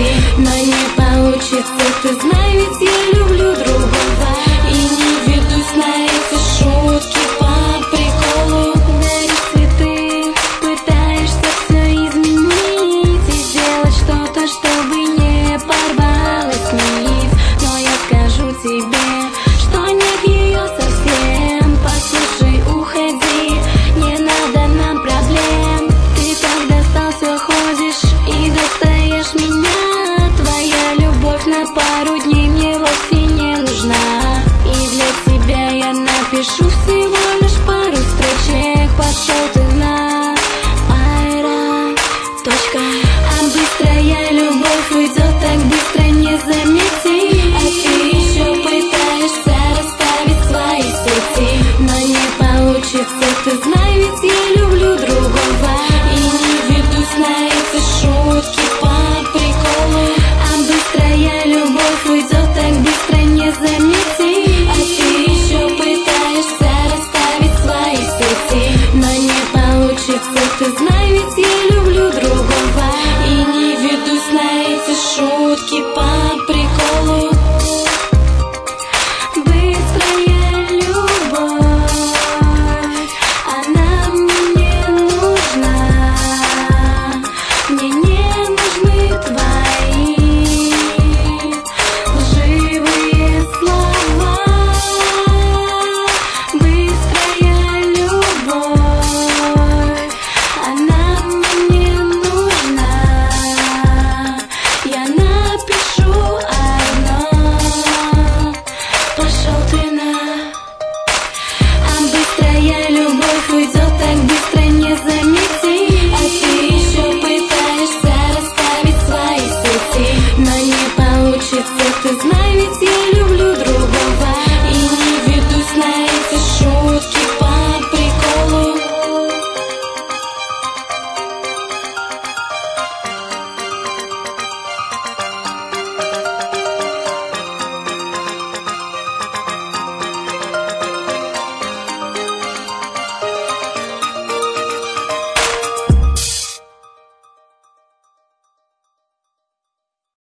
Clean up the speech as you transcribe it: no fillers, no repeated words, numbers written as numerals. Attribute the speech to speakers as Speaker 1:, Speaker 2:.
Speaker 1: Но не получится, ты знай, ведь я люблю другого. И не ведусь на эти шутки по приколу. Даришь цветы, пытаешься все изменить и сделать что-то, чтобы не порвалась нить. Но я скажу тебе, что нет ее совсем. Послушай, уходи, не надо нам проблем. Ты как достал, все ходишь и достаешь меня. Твоя любовь на пару дней мне вовсе не нужна. И для тебя я напишу всего лишь пару строчек. Пошел ты на аэро. Точка. А быстрая любовь уйдет так быстро, не замети. А ты еще пытаешься расставить свои сети. Но не получится, ты знай, ведь я люблю другого. И не ведусь на эти шутки по приколу. А быстрая любовь уйдет так быстро, не замети. А ты еще пытаешься расставить свои сети. Но не получится, ты знай, ведь я люблю другого. И не ведусь на эти шутки по приколу.